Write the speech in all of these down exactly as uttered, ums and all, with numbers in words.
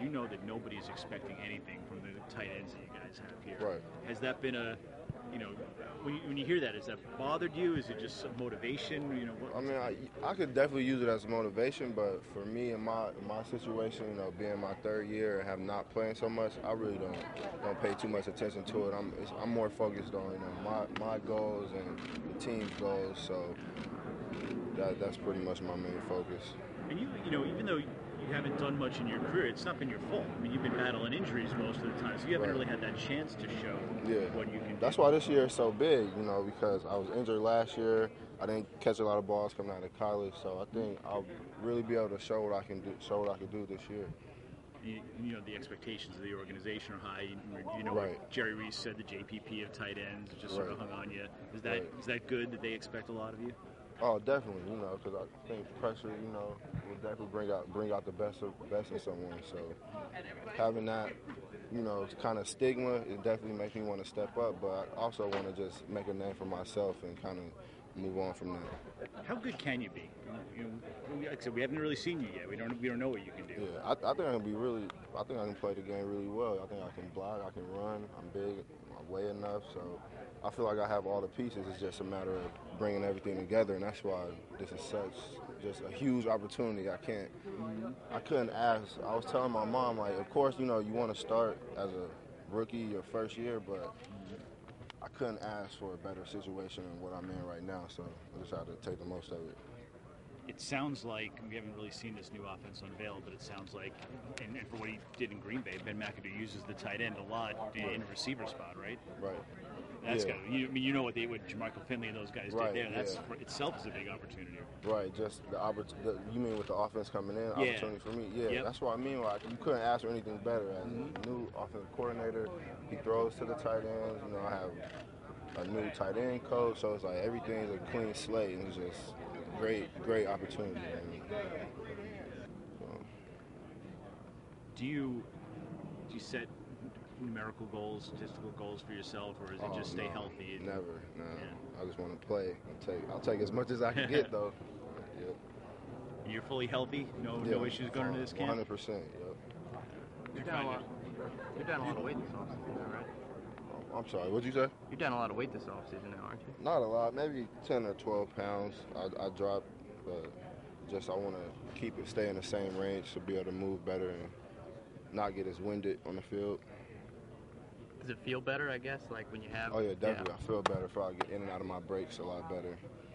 you know that nobody's expecting anything from the tight ends that you guys have here. Right. Has that been a, you know, when you, when you hear that, has that bothered you? Is it just some motivation? You know, what, I mean, I, I could definitely use it as motivation, but for me in my in my situation, you know, being my third year and have not playing so much, I really don't don't pay too much attention to it. I'm it's, I'm more focused on you know my my goals and the team's goals, so that that's pretty much my main focus. And you, you know, even though you haven't done much in your career, it's not been your fault. I mean, you've been battling injuries most of the time, so you haven't Right. really had that chance to show Yeah. what you can do. That's why this year is so big, you know, because I was injured last year. I didn't catch a lot of balls coming out of college, so I think I'll really be able to show what I can do, show what I can do this year. You, you know, the expectations of the organization are high. You, you know Right. what Jerry Reese said, the J P P of tight ends just sort of Right. hung on you. Is that Right. is that good that they expect a lot of you? Oh, definitely, you know, because I think pressure, you know, will definitely bring out bring out the best of best in someone. So having that, you know, kind of stigma, it definitely makes me want to step up. But I also want to just make a name for myself and kind of move on from that. How good can you be? You know, we- like I said, we haven't really seen you yet. We don't we don't know what you can do. Yeah, I, I think I can be really. I think I can play the game really well. I think I can block. I can run. I'm big. I weigh enough. So I feel like I have all the pieces. It's just a matter of bringing everything together, and that's why this is such just a huge opportunity. I can't. I couldn't ask. I was telling my mom, like, of course, you know, you want to start as a rookie your first year, but I couldn't ask for a better situation than what I'm in right now. So I just had to take the most of it. It sounds like we haven't really seen this new offense unveiled, but it sounds like, and, and for what he did in Green Bay, Ben McAdoo uses the tight end a lot in a receiver spot, right? Right. That's Yeah. got. You, I mean, you know what they, what Jermichael Finley and those guys Right, did there. That's yeah. for itself is a big opportunity. Right, just the opportunity. You mean with the offense coming in, Yeah. opportunity for me? Yeah, Yep. that's what I mean. Like you couldn't ask for anything better. As a new offensive coordinator, he throws to the tight ends. You know, I have a new tight end coach, so it's like everything's a clean slate, and it's just great, great opportunity. And, so, Do you do you set numerical goals, statistical goals for yourself, or is it oh, just stay no, healthy? and- Never. No. Yeah. I just want to play. And take. I'll take as much as I can get, though. Yep. You're fully healthy. No no issues going into this camp. one hundred percent. Yep. You're down a lot. You're down a lot of weight this offseason, right? I'm sorry. What'd you say? You're down a lot of weight this offseason now, aren't you? Not a lot, maybe ten or twelve pounds I, I dropped, but just I want to keep it, stay in the same range to be able to move better and not get as winded on the field. Does it feel better, I guess, like when you have... Oh, yeah, definitely. I feel better if I get in and out of my breaks a lot better.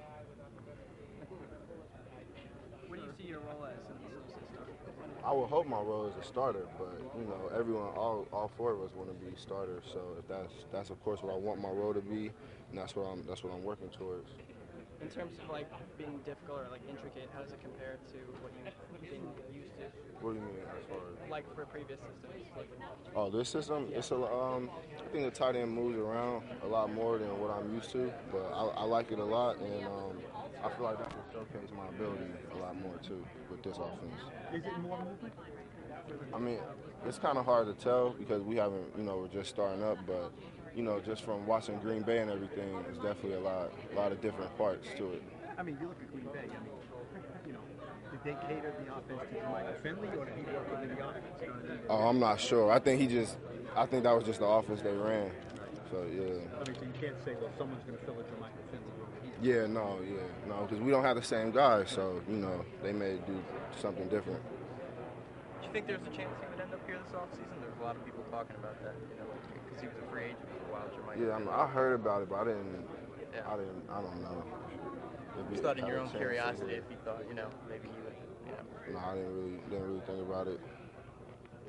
What do you see your role as in this system? I would hope my role is a starter, but, you know, everyone, all, all four of us want to be starters, so if that's, that's of course what I want my role to be, and that's what I'm, that's what I'm working towards. In terms of like being difficult or like intricate, how does it compare to what you've been used to? What do you mean as far as? Like for previous systems? Like, Oh, this system, it's a, um, I think the tight end moves around a lot more than what I'm used to, but I, I like it a lot, and um, I feel like this will showcase my ability a lot more too with this offense. is it more movement? I mean, it's kind of hard to tell because we haven't, you know, we're just starting up, but you know, just from watching Green Bay and everything, there's definitely a lot, a lot of different parts to it. I mean, you look at Green Bay. I mean, you know, did they cater the offense to Jermichael Finley, or did he work within the offense? You know what I mean? Oh, I'm not sure. I think he just, I think that was just the offense they ran. So yeah. I mean, so you can't say, well, someone's going to fill a Jermichael Finley role here. Yeah, no, yeah, no, because we don't have the same guys, so you know, they may do something different. Do you think there's a chance he would end up here this offseason? There's a lot of people talking about that, you know, because he was a free agent for a while, Jermichael. Yeah, I, mean, I heard about it, but I didn't. Yeah. I didn't. I don't know. If Just it thought in had your a own chance to curiosity do if you thought, you know, maybe he would, you know. it. No, I didn't really didn't really think about it.